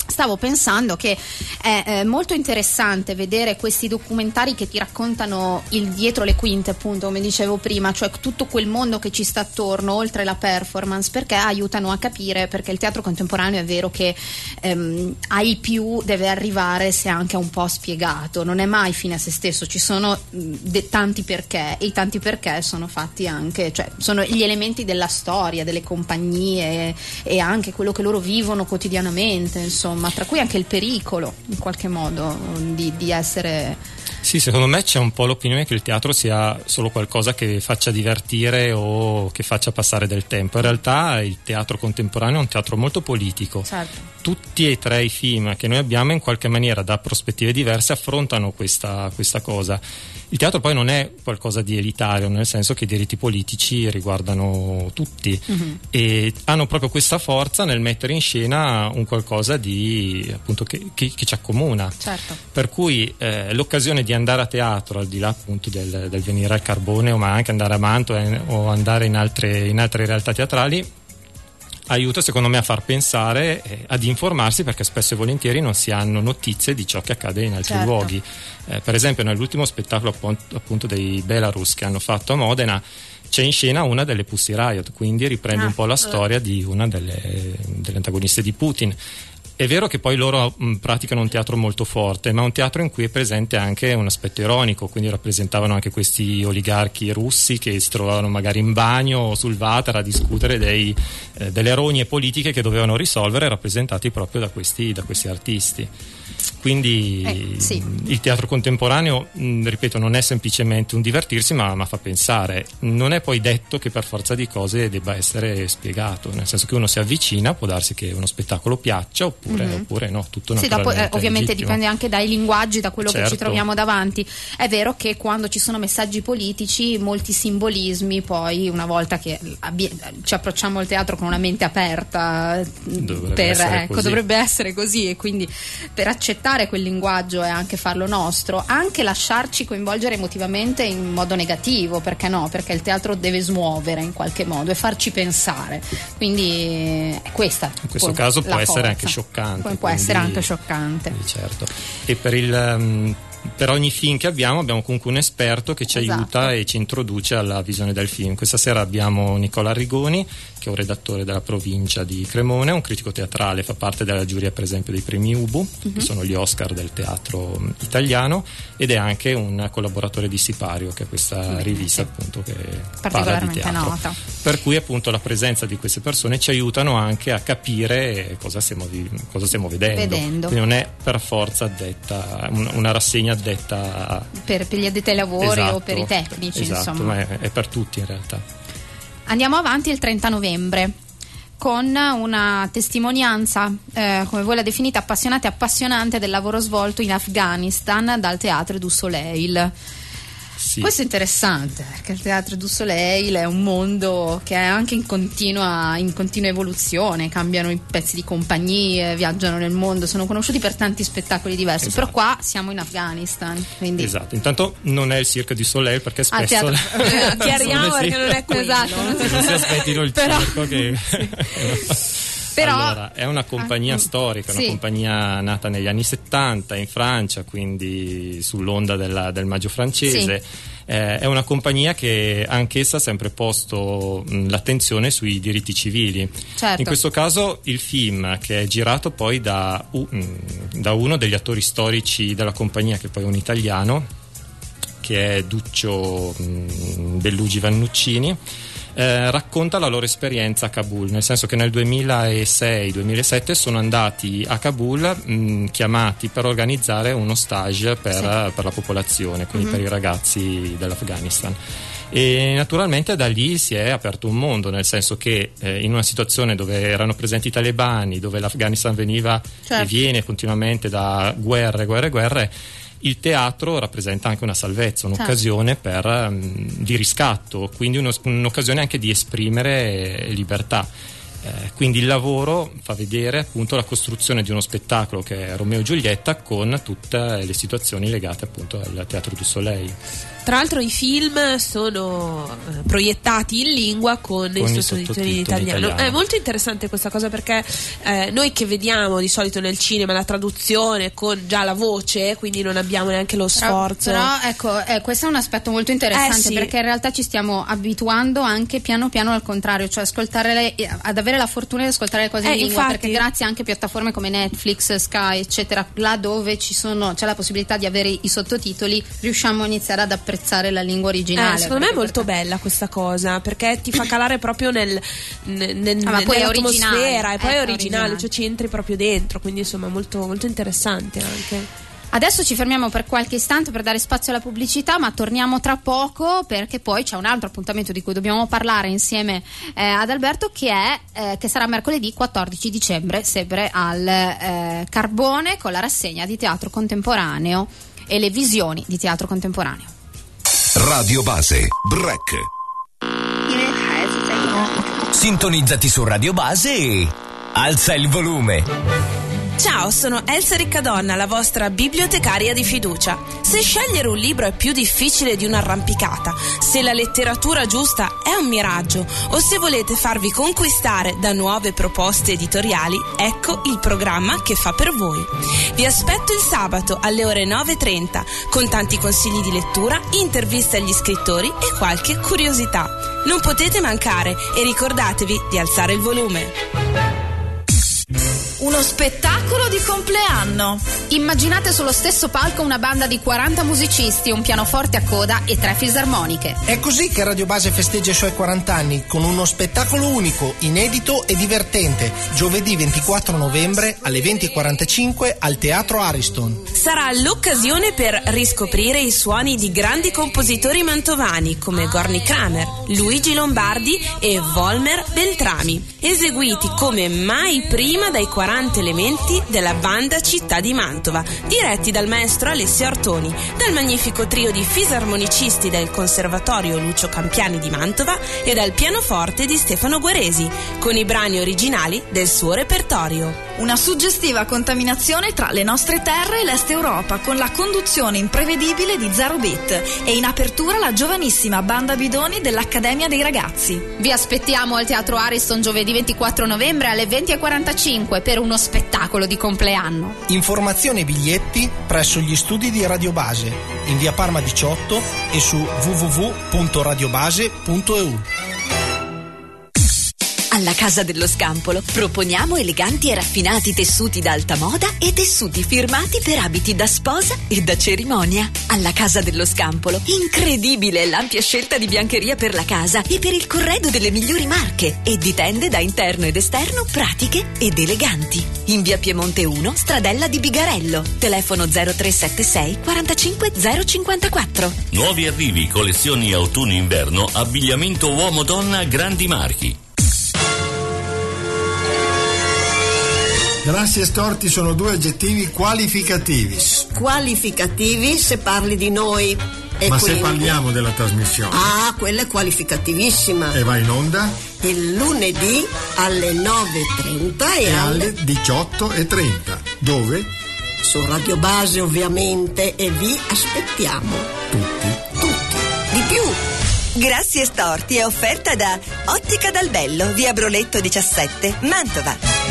stavo pensando che è eh, molto interessante vedere questi documentari che ti raccontano il dietro le quinte, appunto, come dicevo prima, cioè tutto quel mondo che ci sta attorno oltre la performance, perché aiutano a capire, perché il teatro contemporaneo è vero che ehm, ai più deve arrivare se anche un po' spiegato, non è mai fine a se stesso, ci sono mh, de- tanti perché, e i tanti perché sono fatti anche, cioè sono gli elementi della storia, delle compagnie e anche quello che loro vivono quotidianamente, insomma, ma tra cui anche il pericolo in qualche modo di, di essere. Sì, secondo me c'è un po' l'opinione che il teatro sia solo qualcosa che faccia divertire o che faccia passare del tempo. In realtà il teatro contemporaneo è un teatro molto politico. Certo. Tutti e tre i film che noi abbiamo in qualche maniera da prospettive diverse affrontano questa, questa cosa. Il teatro poi non è qualcosa di elitario, nel senso che i diritti politici riguardano tutti, mm-hmm. e hanno proprio questa forza nel mettere in scena un qualcosa di appunto che, che, che ci accomuna. Certo. Per cui eh, l'occasione di andare a teatro, al di là appunto del, del venire al Carboneo, ma anche andare a Mantova eh, o andare in altre, in altre realtà teatrali, aiuta secondo me a far pensare, eh, ad informarsi, perché spesso e volentieri non si hanno notizie di ciò che accade in altri certo. luoghi. Eh, per esempio nell'ultimo spettacolo appunto, appunto dei Belarus che hanno fatto a Modena c'è in scena una delle Pussy Riot, quindi riprende ah, un po' la eh. storia di una delle, delle antagoniste di Putin. È vero che poi loro mh, praticano un teatro molto forte, ma un teatro in cui è presente anche un aspetto ironico, quindi rappresentavano anche questi oligarchi russi che si trovavano magari in bagno o sul water a discutere dei, eh, delle rogne politiche che dovevano risolvere, rappresentati proprio da questi, da questi artisti. Quindi eh, sì. il teatro contemporaneo, mh, ripeto, non è semplicemente un divertirsi, ma, ma fa pensare. Non è poi detto che per forza di cose debba essere spiegato, nel senso che uno si avvicina, può darsi che uno spettacolo piaccia oppure, mm-hmm. oppure no, tutto sì, naturalmente. Dopo, eh, ovviamente legittimo. Dipende anche dai linguaggi, da quello certo. che ci troviamo davanti. È vero che quando ci sono messaggi politici, molti simbolismi, poi una volta che abbi- ci approcciamo al teatro con una mente aperta, dovrebbe per, essere ecco, così. dovrebbe essere così, e quindi per accettare quel linguaggio e anche farlo nostro, anche lasciarci coinvolgere emotivamente in modo negativo, perché no? Perché il teatro deve smuovere in qualche modo e farci pensare, quindi è questa. In questo caso può essere forza. anche scioccante. Può, può quindi, essere anche scioccante. Sì, certo. E per il um, per ogni film che abbiamo abbiamo comunque un esperto che ci esatto. aiuta e ci introduce alla visione del film. Questa sera abbiamo Nicola Arrigoni, che è un redattore della provincia di Cremone, un critico teatrale, fa parte della giuria per esempio dei premi Ubu, uh-huh. che sono gli Oscar del teatro italiano, ed è anche un collaboratore di Sipario, che è questa sì, rivista sì. appunto che parla di teatro. Nota. Per cui appunto la presenza di queste persone ci aiutano anche a capire cosa stiamo, cosa stiamo vedendo. vedendo. Quindi non è per forza addetta una, una rassegna addetta per, per gli addetti ai lavori esatto, o per i tecnici, esatto, insomma. ma è, è per tutti in realtà. Andiamo avanti il trenta novembre con una testimonianza, eh, come voi la definite, appassionata e appassionante del lavoro svolto in Afghanistan dal Théâtre du Soleil. Sì. Questo è interessante, perché il Théâtre du Soleil è un mondo che è anche in continua, in continua evoluzione, cambiano i pezzi di compagnie, viaggiano nel mondo, sono conosciuti per tanti spettacoli diversi, esatto. però qua siamo in Afghanistan. Quindi... Esatto, intanto non è il Cirque du Soleil, perché spesso... Ah, eh, chiariamo perché non è quello. Esatto. Non si aspettino il però... circo che... Sì. Però, allora, è una compagnia ah, storica, una sì. compagnia nata negli anni settanta in Francia, quindi sull'onda della, del Maggio francese. Sì. Eh, è una compagnia che anch'essa ha sempre posto mh, l'attenzione sui diritti civili. Certo. In questo caso il film, che è girato poi da, uh, mh, da uno degli attori storici della compagnia, che poi è un italiano, che è Duccio mh, Bellugi Vannuccini. Eh, racconta la loro esperienza a Kabul, nel senso che nel duemilasei duemilasette sono andati a Kabul mh, chiamati per organizzare uno stage per, sì. per la popolazione, quindi mm-hmm. per i ragazzi dell'Afghanistan. E naturalmente da lì si è aperto un mondo, nel senso che eh, in una situazione dove erano presenti i talebani, dove l'Afghanistan veniva certo. e viene continuamente da guerre, guerre, guerre, il teatro rappresenta anche una salvezza, un'occasione per, um, di riscatto, quindi uno, un'occasione anche di esprimere libertà. Eh, quindi il lavoro fa vedere appunto la costruzione di uno spettacolo che è Romeo e Giulietta, con tutte le situazioni legate appunto al Teatro du Soleil. Tra l'altro i film sono eh, proiettati in lingua con, con i sottotitoli in italiano. italiano. È molto interessante questa cosa, perché eh, noi che vediamo di solito nel cinema la traduzione con già la voce, quindi non abbiamo neanche lo sforzo. Però, però ecco, eh, questo è un aspetto molto interessante, eh, sì. perché in realtà ci stiamo abituando anche piano piano al contrario, cioè ascoltare le, ad avere la fortuna di ascoltare le cose eh, in lingua, infatti. perché grazie anche a piattaforme come Netflix, Sky, eccetera, là dove ci sono, c'è la possibilità di avere i sottotitoli, riusciamo a iniziare ad apprezzare la lingua originale. Eh, secondo me è molto bella questa cosa, perché ti fa calare proprio nel, nel, nel, ah, ma poi nell'atmosfera, è e poi è è originale, originale, cioè ci entri proprio dentro, quindi insomma molto, molto interessante anche. Adesso ci fermiamo per qualche istante per dare spazio alla pubblicità, ma torniamo tra poco, perché poi c'è un altro appuntamento di cui dobbiamo parlare insieme eh, ad Alberto, che è eh, che sarà mercoledì quattordici dicembre, sempre al eh, Carbone, con la rassegna di teatro contemporaneo e le visioni di teatro contemporaneo. Radio Base Break. Sintonizzati su Radio Base e alza il volume. Ciao, sono Elsa Riccadonna, la vostra bibliotecaria di fiducia. Se scegliere un libro è più difficile di un'arrampicata, se la letteratura giusta è un miraggio, o se volete farvi conquistare da nuove proposte editoriali, ecco il programma che fa per voi. Vi aspetto il sabato alle ore nove e trenta con tanti consigli di lettura, interviste agli scrittori e qualche curiosità. Non potete mancare e ricordatevi di alzare il volume. Uno spettacolo di compleanno. Immaginate sullo stesso palco una banda di quaranta musicisti, un pianoforte a coda e tre fisarmoniche. È così che Radio Base festeggia i suoi quaranta anni, con uno spettacolo unico, inedito e divertente, giovedì ventiquattro novembre alle venti e quarantacinque al Teatro Ariston. Sarà l'occasione per riscoprire i suoni di grandi compositori mantovani come Gorny Kramer, Luigi Lombardi e Volmer Beltrami, eseguiti come mai prima dai quaranta elementi della banda Città di Mantova, diretti dal maestro Alessio Artoni, dal magnifico trio di fisarmonicisti del Conservatorio Lucio Campiani di Mantova e dal pianoforte di Stefano Guaresi, con i brani originali del suo repertorio. Una suggestiva contaminazione tra le nostre terre e l'Est Europa, con la conduzione imprevedibile di Zero Beat e in apertura la giovanissima banda Bidoni dell'Accademia dei Ragazzi. Vi aspettiamo al Teatro Ariston giovedì ventiquattro novembre alle venti e quarantacinque per uno spettacolo di compleanno. Informazioni e biglietti presso gli studi di Radio Base in via Parma diciotto e su w w w punto radiobase punto e u. Alla Casa dello Scampolo proponiamo eleganti e raffinati tessuti da alta moda e tessuti firmati per abiti da sposa e da cerimonia. Alla Casa dello Scampolo, incredibile l'ampia scelta di biancheria per la casa e per il corredo delle migliori marche e di tende da interno ed esterno pratiche ed eleganti. In via Piemonte uno, Stradella di Bigarello. Telefono zero tre sette sei quarantacinque zero cinquantaquattro. Nuovi arrivi, collezioni autunno-inverno, abbigliamento uomo-donna, grandi marchi. Grassi e storti sono due aggettivi qualificativi. Qualificativi se parli di noi. E Ma quindi... se parliamo della trasmissione? Ah, quella è qualificativissima. E va in onda? Il lunedì alle nove e trenta e, e alle... alle diciotto e trenta. Dove? Su Radio Base ovviamente, e vi aspettiamo. Tutti. Tutti. Di più. Grassi e storti è offerta da Ottica Dal Bello, via Broletto diciassette, Mantova.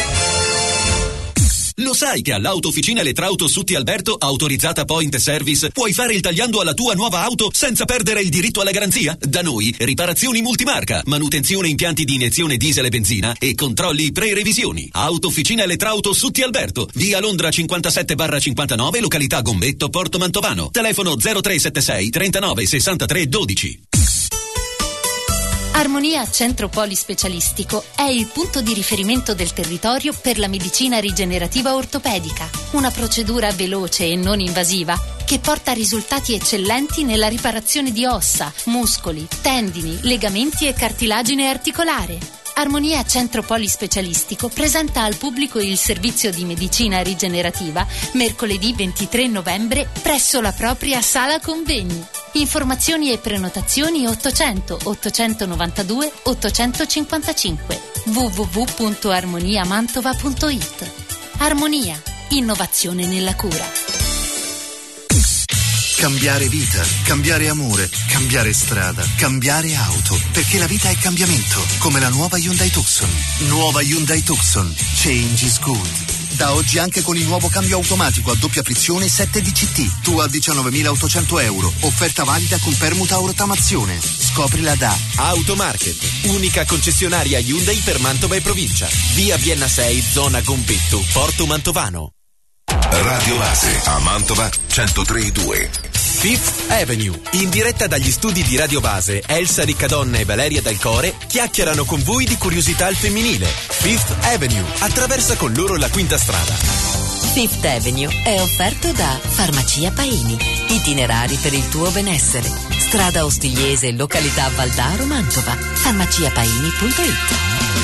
Lo sai che all'Autofficina Elettrauto Sutti Alberto, autorizzata Point Service, puoi fare il tagliando alla tua nuova auto senza perdere il diritto alla garanzia? Da noi, riparazioni multimarca, manutenzione impianti di iniezione diesel e benzina e controlli pre-revisioni. Autofficina Elettrauto Sutti Alberto, via Londra cinquantasette cinquantanove, località Gombetto, Porto Mantovano. Telefono zero tre sette sei trentanove sessantatré dodici. Armonia Centro Polispecialistico è il punto di riferimento del territorio per la medicina rigenerativa ortopedica, una procedura veloce e non invasiva che porta a risultati eccellenti nella riparazione di ossa, muscoli, tendini, legamenti e cartilagine articolare. Armonia Centro Polispecialistico presenta al pubblico il servizio di medicina rigenerativa mercoledì ventitré novembre presso la propria sala convegni. Informazioni e prenotazioni ottocento ottocentonovantadue ottocentocinquantacinque. w w w punto armonia mantova punto i t. Armonia, innovazione nella cura. Cambiare vita, cambiare amore, cambiare strada, cambiare auto, perché la vita è cambiamento, come la nuova Hyundai Tucson. Nuova Hyundai Tucson, change is good. Da oggi anche con il nuovo cambio automatico a doppia frizione sette D C T, tu a diciannovemilaottocento euro, offerta valida con permuta o rottamazione. Scoprila da Automarket, unica concessionaria Hyundai per Mantova e provincia. Via Vienna sei, zona Gompetto, Porto Mantovano. Radio Base a Mantova centotré e due. Fifth Avenue, in diretta dagli studi di Radio Base, Elsa Riccadonna e Valeria Dal Core chiacchierano con voi di curiosità al femminile. Fifth Avenue, attraversa con loro la quinta strada. Fifth Avenue è offerto da Farmacia Paini, itinerari per il tuo benessere. Strada Ostigliese, località Valdaro, Mantova. farmacia paini punto i t.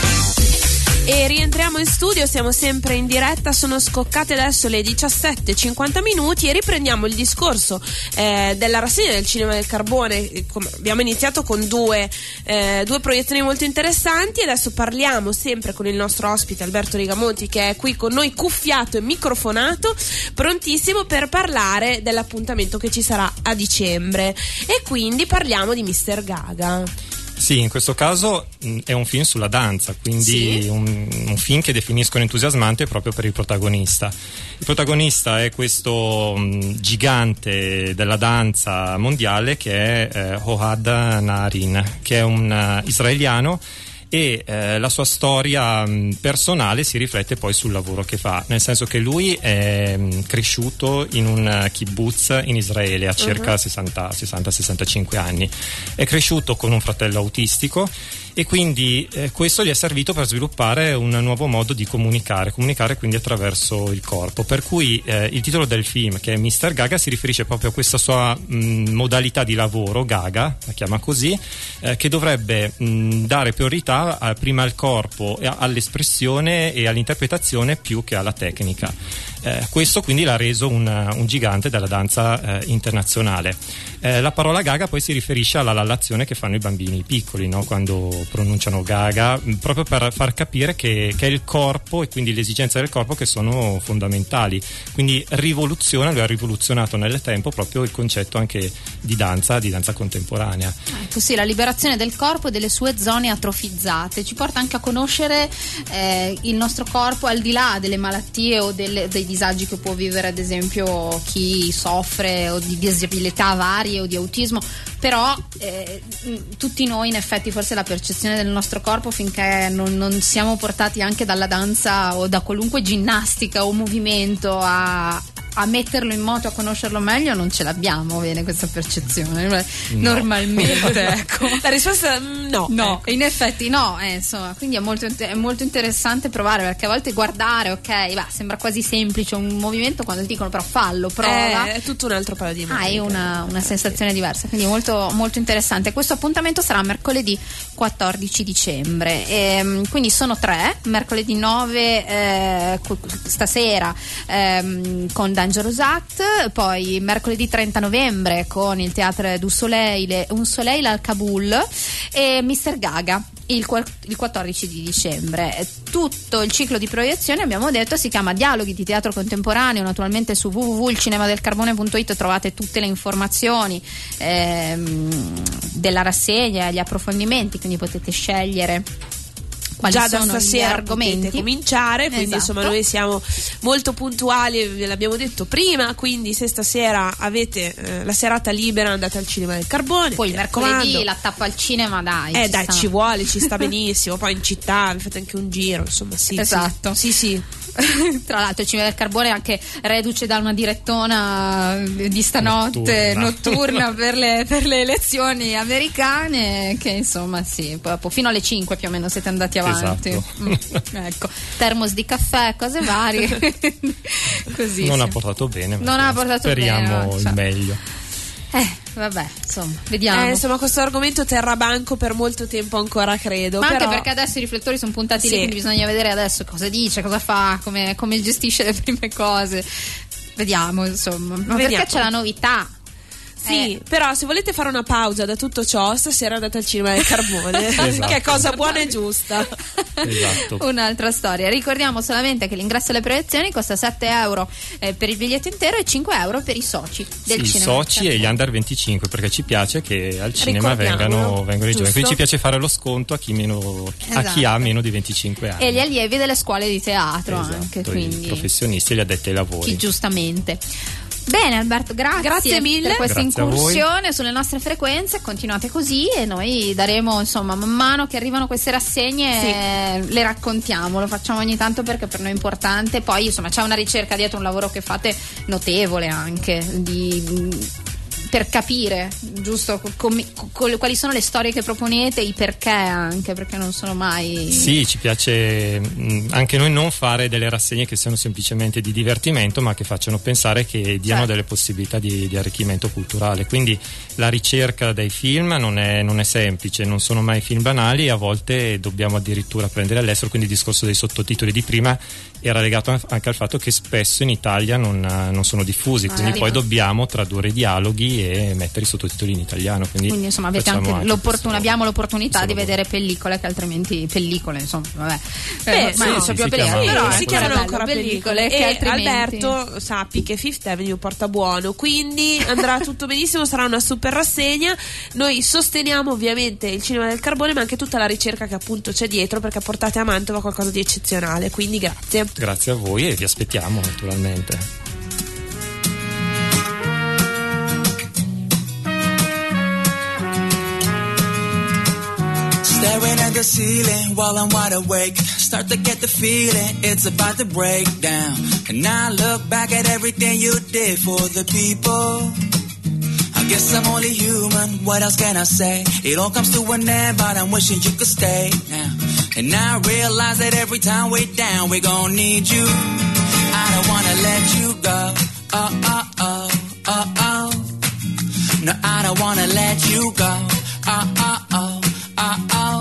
E rientriamo in studio, siamo sempre in diretta, sono scoccate adesso le diciassette e cinquanta minuti e riprendiamo il discorso eh, della rassegna del Cinema del Carbone. Abbiamo iniziato con due, eh, due proiezioni molto interessanti e adesso parliamo sempre con il nostro ospite Alberto Rigamonti, che è qui con noi cuffiato e microfonato, prontissimo per parlare dell'appuntamento che ci sarà a dicembre, e quindi parliamo di mister Gaga. Sì, in questo caso mh, è un film sulla danza, quindi sì. un, un film che definiscono entusiasmante proprio per il protagonista. Il protagonista è questo mh, gigante della danza mondiale che è eh, Ohad Naharin, che è un uh, israeliano, e eh, la sua storia mh, personale si riflette poi sul lavoro che fa, nel senso che lui è mh, cresciuto in un kibbutz in Israele a circa uh-huh. sessanta sessantacinque anni. È cresciuto con un fratello autistico e quindi eh, questo gli è servito per sviluppare un nuovo modo di comunicare, comunicare quindi attraverso il corpo, per cui eh, il titolo del film, che è mister Gaga, si riferisce proprio a questa sua mh, modalità di lavoro, Gaga la chiama così, eh, che dovrebbe mh, dare priorità a, prima al corpo, all'espressione e all'interpretazione più che alla tecnica. Eh, questo quindi l'ha reso un, un gigante della danza eh, internazionale. Eh, la parola Gaga poi si riferisce alla lallazione che fanno i bambini piccoli, no? Quando pronunciano Gaga, proprio per far capire che, che è il corpo e quindi le esigenze del corpo che sono fondamentali. Quindi rivoluziona, lui ha rivoluzionato nel tempo proprio il concetto anche di danza, di danza contemporanea. Ecco, sì, la liberazione del corpo e delle sue zone atrofizzate ci porta anche a conoscere eh, il nostro corpo al di là delle malattie o delle, dei disagi che può vivere ad esempio chi soffre o di disabilità varie o di autismo, però eh, tutti noi in effetti forse la percezione del nostro corpo, finché non, non siamo portati anche dalla danza o da qualunque ginnastica o movimento a a metterlo in moto, a conoscerlo meglio, non ce l'abbiamo bene questa percezione no. normalmente. Ecco. La risposta no. No, ecco. in effetti no, eh, insomma, quindi è molto, è molto interessante provare, perché a volte guardare, ok, beh, sembra quasi semplice un movimento, quando ti dicono però fallo, prova. È, è tutto un altro paio di mani. Hai una, una sensazione diversa, quindi molto, molto interessante. Questo appuntamento sarà mercoledì quattordici dicembre, e, quindi sono tre, mercoledì nove eh, stasera eh, con Dangerous Act, poi mercoledì trenta novembre con il Théâtre du Soleil, Un Soleil al Kabul, e mister Gaga il, il quattordici di dicembre. Tutto il ciclo di proiezione, abbiamo detto, si chiama Dialoghi di Teatro Contemporaneo. Naturalmente su w w w punto il cinema del carbone punto i t trovate tutte le informazioni ehm, della rassegna, gli approfondimenti, quindi potete scegliere quali già da sono stasera gli argomenti, potete cominciare, quindi esatto. Insomma noi siamo molto puntuali, ve l'abbiamo detto prima, quindi se stasera avete eh, la serata libera andate al Cinema del Carbone, poi il mercoledì la tappa al cinema, dai, eh ci dai sta. Ci vuole, ci sta benissimo, poi in città vi fate anche un giro, insomma, sì, esatto, sì, sì, sì. Tra l'altro il Cinema del Carbone è anche reduce da una direttona di stanotte notturna, notturna per, le, per le elezioni americane, che insomma sì, proprio fino alle cinque più o meno siete andati avanti. Esatto. Mm, ecco, termos di caffè, cose varie. Così non sì. ha portato bene, non ha portato speriamo bene, il cioè. meglio. Eh, vabbè, insomma, vediamo. Eh, insomma, questo argomento terrà banco per molto tempo ancora, credo. Ma però... anche perché adesso i riflettori sono puntati sì. lì, quindi bisogna vedere adesso cosa dice, cosa fa, come, come gestisce le prime cose. Vediamo, insomma. Ma Vediamo. perché c'è la novità? Sì, Eh. però se volete fare una pausa da tutto ciò, stasera andate al cinema del Carbone, Esatto. che è cosa buona e giusta. Esatto. Un'altra storia. Ricordiamo solamente che l'ingresso alle proiezioni costa sette euro eh, per il biglietto intero e cinque euro per i soci del Sì, i cinema. soci e gli under venticinque, perché ci piace che al cinema Ricordiamolo, vengano, vengano i giovani, giusto? quindi ci piace fare lo sconto a chi, meno, a chi Esatto. ha meno di venticinque anni. E gli allievi delle scuole di teatro anche, Esatto, i quindi professionisti e gli addetti ai lavori. chi giustamente. Bene Alberto, grazie, Grazie mille. per questa Grazie a voi. incursione sulle nostre frequenze, continuate così e noi daremo, insomma, man mano che arrivano queste rassegne Sì. eh, le raccontiamo, lo facciamo ogni tanto perché per noi è importante, poi insomma c'è una ricerca dietro, un lavoro che fate notevole anche di per capire giusto com- com- quali sono le storie che proponete, i perché anche, perché non sono mai Sì, ci piace mh, anche noi non fare delle rassegne che siano semplicemente di divertimento, ma che facciano pensare, che diano Certo. delle possibilità di, di arricchimento culturale. Quindi la ricerca dei film non è, non è semplice, non sono mai film banali e a volte dobbiamo addirittura prendere all'estero, quindi il discorso dei sottotitoli di prima era legato anche al fatto che spesso in Italia non, non sono diffusi, quindi Ah, poi sì. dobbiamo tradurre i dialoghi e mettere i sottotitoli in italiano. Quindi, quindi insomma avete facciamo anche l'opportun- questo- abbiamo l'opportunità questo di lavoro. vedere pellicole che altrimenti pellicole insomma vabbè Beh, eh, sì, ma non sì, so più si pellicole, chiama- però si è chiamano bello, ancora pellicole che e altrimenti Alberto sappi che Fifth Avenue porta buono, quindi andrà tutto benissimo, sarà una super rassegna. Noi sosteniamo ovviamente il cinema del Carbone, ma anche tutta la ricerca che appunto c'è dietro, perché portate a Mantova qualcosa di eccezionale, quindi grazie. Grazie a voi e vi aspettiamo naturalmente. Staring at the ceiling while I'm wide awake. Start to get the feeling it's about to break down. And I look back at everything you did for the people. I guess I'm only human, what else can I say? It all comes to an end, but I'm wishing you could stay now. And I realize that every time we're down, we're gonna need you. I don't wanna let you go. Oh, oh, oh, oh, oh. No, I don't wanna let you go. Oh, oh, oh, oh, oh.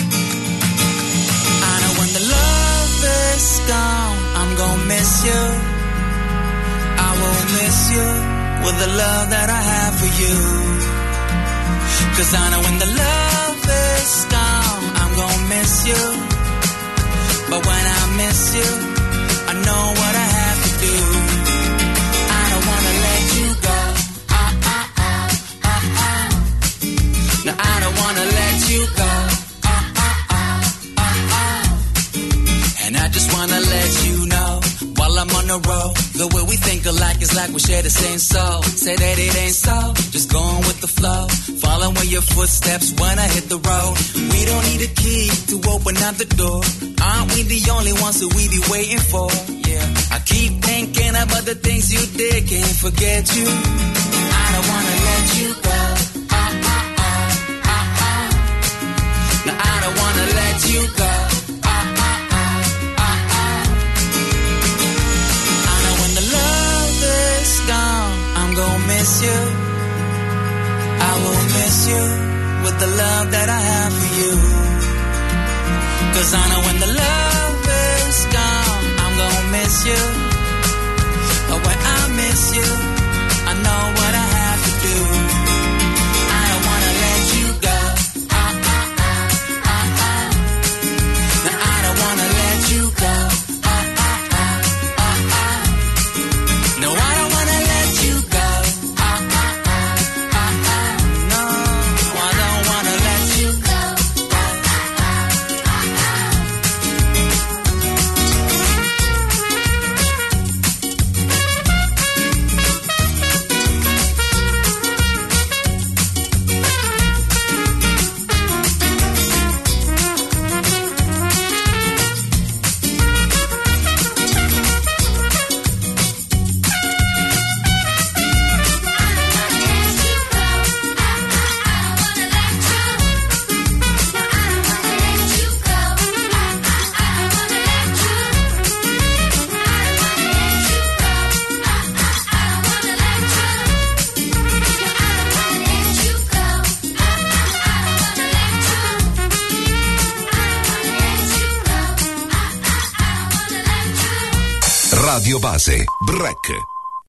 I know when the love is gone, I'm gonna miss you. I will miss you with the love that I have for you. Cause I know when the love is gone, I'm gonna miss you. But when I miss you, I know what I have to do. I don't wanna let you go. Ah, ah, ah, ah, ah. No, I don't wanna let you go. Ah, ah, ah, ah, ah. And I just wanna let you know, while I'm on the road, the way we think alike is like we share the same soul. Say that it ain't so, just going with the flow, following your footsteps when I hit the road. We don't need a key to open up the door. Aren't we the only ones who we be waiting for? Yeah, I keep thinking about the things you did, can't forget you. I don't wanna let you go. Ah, ah, ah, ah, ah. No, I don't wanna let you go. Ah, ah, ah, ah, ah. I know when the love is gone, I'm gonna miss you. I will miss you with the love that I have for you. Cause I know when the love is gone, I'm gonna miss you. But when I miss you, I know what I have to do. I don't wanna let you go. Ah, ah, ah, ah, ah. No, I don't wanna let you go. Ah, ah, ah, ah, ah. No, I don't wanna let you go. Ah, ah, ah, ah, ah. No, I don't wanna let you go. Radio Base, Break.